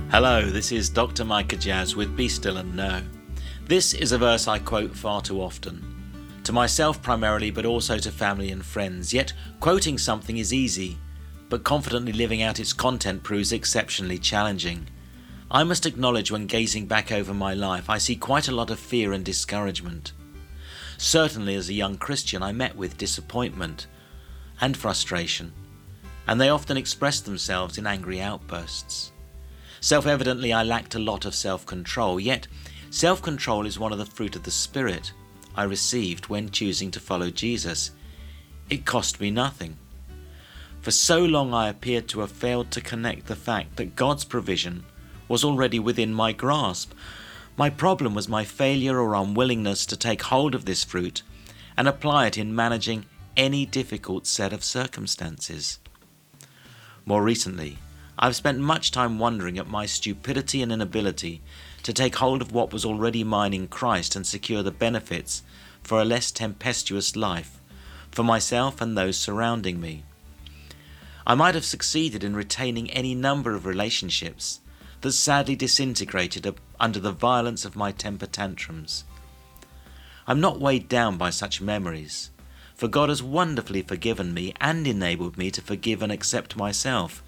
Hello, this is Dr. Micah Jazz with Be Still and Know. This is a verse I quote far too often, to myself primarily, but also to family and friends. Yet quoting something is easy, but confidently living out its content proves exceptionally challenging. I must acknowledge, when gazing back over my life, I see quite a lot of fear and discouragement. Certainly as a young Christian, I met with disappointment and frustration, and they often expressed themselves in angry outbursts. Self-evidently, I lacked a lot of self-control, yet self-control is one of the fruit of the Spirit I received when choosing to follow Jesus. It cost me nothing. For so long I appeared to have failed to connect the fact that God's provision was already within my grasp. My problem was my failure or unwillingness to take hold of this fruit and apply it in managing any difficult set of circumstances. More recently, I've spent much time wondering at my stupidity and inability to take hold of what was already mine in Christ and secure the benefits for a less tempestuous life for myself and those surrounding me. I might have succeeded in retaining any number of relationships that sadly disintegrated under the violence of my temper tantrums. I'm not weighed down by such memories, for God has wonderfully forgiven me and enabled me to forgive and accept myself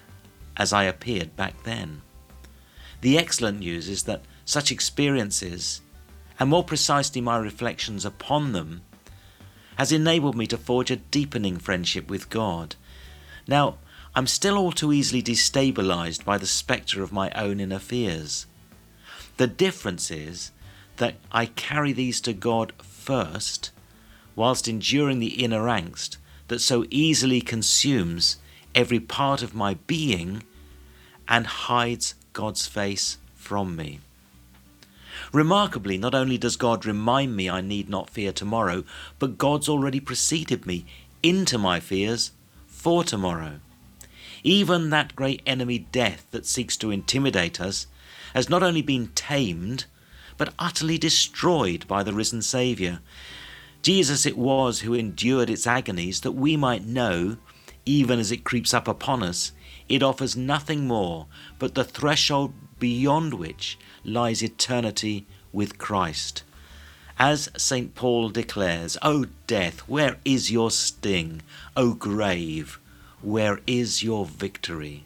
as I appeared back then. The excellent news is that such experiences, and more precisely my reflections upon them, has enabled me to forge a deepening friendship with God. Now, I'm still all too easily destabilized by the spectre of my own inner fears. The difference is that I carry these to God first, whilst enduring the inner angst that so easily consumes every part of my being and hides God's face from me. Remarkably, not only does God remind me I need not fear tomorrow, but God's already preceded me into my fears for tomorrow. Even that great enemy death that seeks to intimidate us has not only been tamed, but utterly destroyed by the risen Saviour. Jesus it was who endured its agonies that we might know, even as it creeps up upon us, it offers nothing more but the threshold beyond which lies eternity with Christ. As St. Paul declares, "O death, where is your sting? O grave, where is your victory?"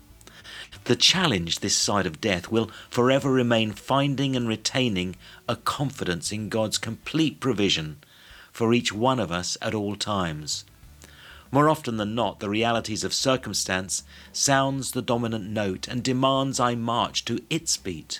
The challenge this side of death will forever remain finding and retaining a confidence in God's complete provision for each one of us at all times. More often than not, the realities of circumstance sounds the dominant note and demands I march to its beat.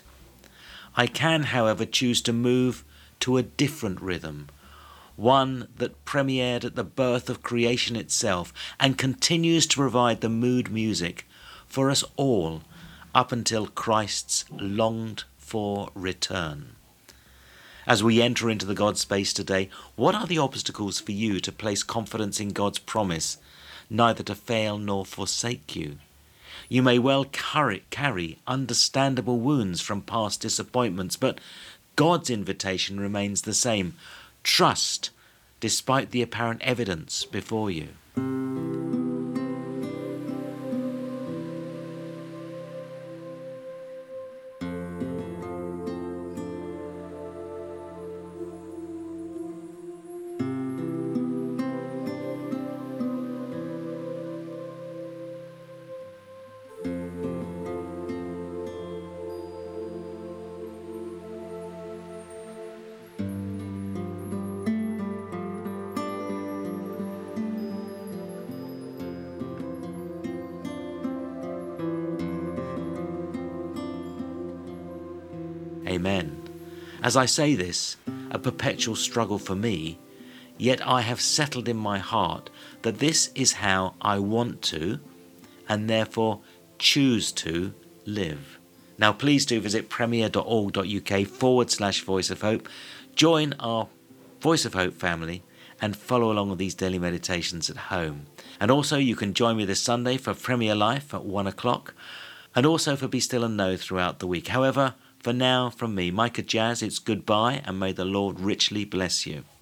I can, however, choose to move to a different rhythm, one that premiered at the birth of creation itself and continues to provide the mood music for us all up until Christ's longed-for return. As we enter into the God space today, what are the obstacles for you to place confidence in God's promise, neither to fail nor forsake you? You may well carry understandable wounds from past disappointments, but God's invitation remains the same. Trust despite the apparent evidence before you. Amen. As I say this, a perpetual struggle for me, yet I have settled in my heart that this is how I want to, and therefore choose to, live. Now please do visit premier.org.uk/Voice of Hope, join our Voice of Hope family, and follow along with these daily meditations at home. And also you can join me this Sunday for Premier Life at 1 o'clock, and also for Be Still and Know throughout the week. However, for now, from me, Micah Jazz, it's goodbye, and may the Lord richly bless you.